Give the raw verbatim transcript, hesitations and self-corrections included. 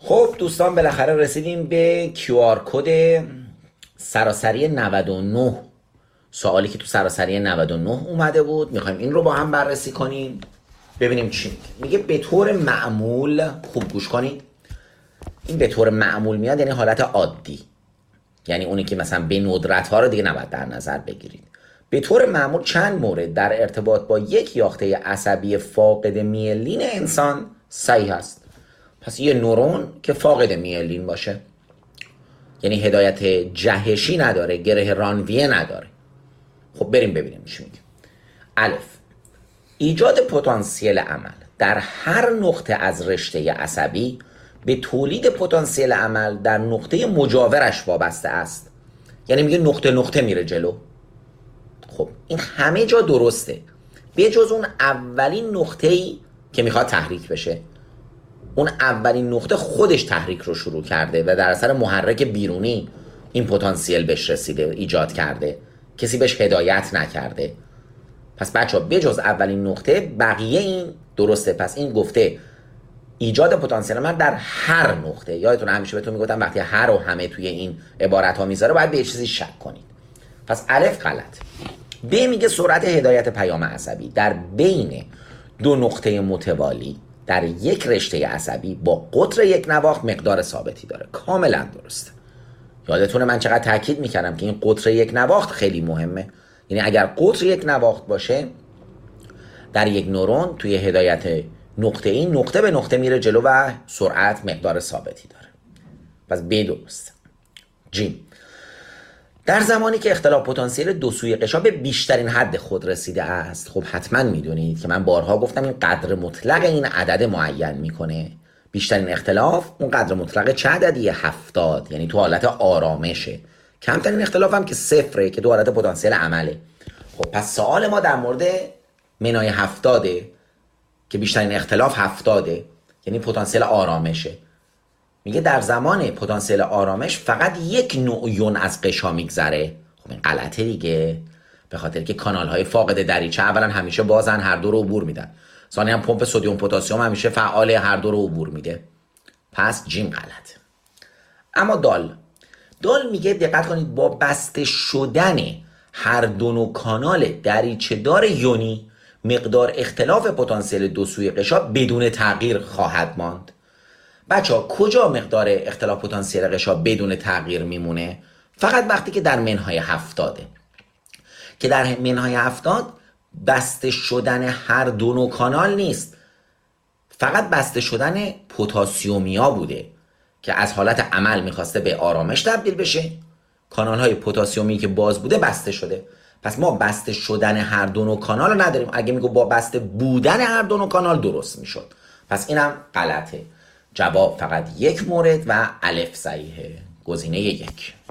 خب دوستان بالاخره رسیدیم به کیو آر کد سراسری نود و نه. سوالی که تو سراسری نود و نه اومده بود میخوایم این رو با هم بررسی کنیم ببینیم چی میگه. میگه به طور معمول، خوب گوش کنید، این به طور معمول میاد یعنی حالت عادی، یعنی اونی که مثلا به ندرت ها رو دیگه نباید در نظر بگیرید. به طور معمول چند مورد در ارتباط با یک یاخته عصبی فاقد میلین انسان صحیح است. پس یه نورون که فاقد میلین باشه، یعنی هدایت جهشی نداره، گره رانویه نداره. خب بریم ببینیم چی میگه. الف، ایجاد پتانسیل عمل در هر نقطه از رشته عصبی به تولید پتانسیل عمل در نقطه مجاورش وابسته است. یعنی میگه نقطه نقطه میره جلو. خب این همه جا درسته به جز اون اولین نقطه‌ای که میخواد تحریک بشه. اون اولین نقطه خودش تحریک رو شروع کرده و در اثر محرک بیرونی این پتانسیل بهش رسیده، ایجاد کرده، کسی بهش هدایت نکرده. پس بچه ها بجز اولین نقطه بقیه این درسته. پس این گفته ایجاد پتانسیل عمل در هر نقطه. یادتون همیشه بهتون میگفتم وقتی هر و همه توی این عبارت ها میذاره باید به یه چیزی شک کنید. پس الف غلط. ب میگه سرعت هدایت پیام عصبی در بین دو نقطه متوالی در یک رشته عصبی با قطر یک نواخت مقدار ثابتی داره. کاملا درسته. یادتونه من چقدر تاکید میکردم که این قطر یک نواخت خیلی مهمه. یعنی اگر قطر یک نواخت باشه در یک نورون توی هدایت نقطه این نقطه به نقطه میره جلو و سرعت مقدار ثابتی داره. پس ب درسته. جیم، در زمانی که اختلاف پتانسیل دو سوی غشا به بیشترین حد خود رسیده است. خب حتما میدونید که من بارها گفتم این قدر مطلق این عدد معین میکنه. بیشترین اختلاف اون قدر مطلق چه عددیه؟ هفتاد، یعنی تو حالت آرامشه. کمترین اختلاف هم که صفره که تو حالت پتانسیل عمله. خب پس سوال ما در مورد منای هفتاده که بیشترین اختلاف هفتاده، یعنی پتانسیل آرامشه. میگه در زمان پتانسیل آرامش فقط یک نوع یون از غشا میگذره. خب این غلطه دیگه، به خاطر که کانال های فاقد دریچه اولا همیشه بازن، هر دو رو عبور میدن. ثانیا هم پمپ سدیم پتاسیم همیشه فعال، هر دو رو عبور میده. پس جیم غلط. اما دال دال میگه دقت کنید با بسته شدن هر دو نوع کانال دریچه دار یونی مقدار اختلاف پتانسیل دو سوی غشا بدون تغییر خواهد ماند. بچه ها کجا مقدار اختلاف پتانسیل غشا بدون تغییر میمونه؟ فقط وقتی که در منهای هفتاده، که در منهای هفتاد بسته شدن هر دو نوع کانال نیست، فقط بسته شدن پتاسیومیا بوده که از حالت عمل میخواسته به آرامش تبدیل بشه. کانال های پتاسیومی که باز بوده بسته شده. پس ما بسته شدن هر دو نوع کانال رو نداریم. اگه میگو با بسته بودن هر دو نوع کانال درست میشد. پس اینم غلطه. جواب فقط یک مورد و الف صحیحه. گزینه یک.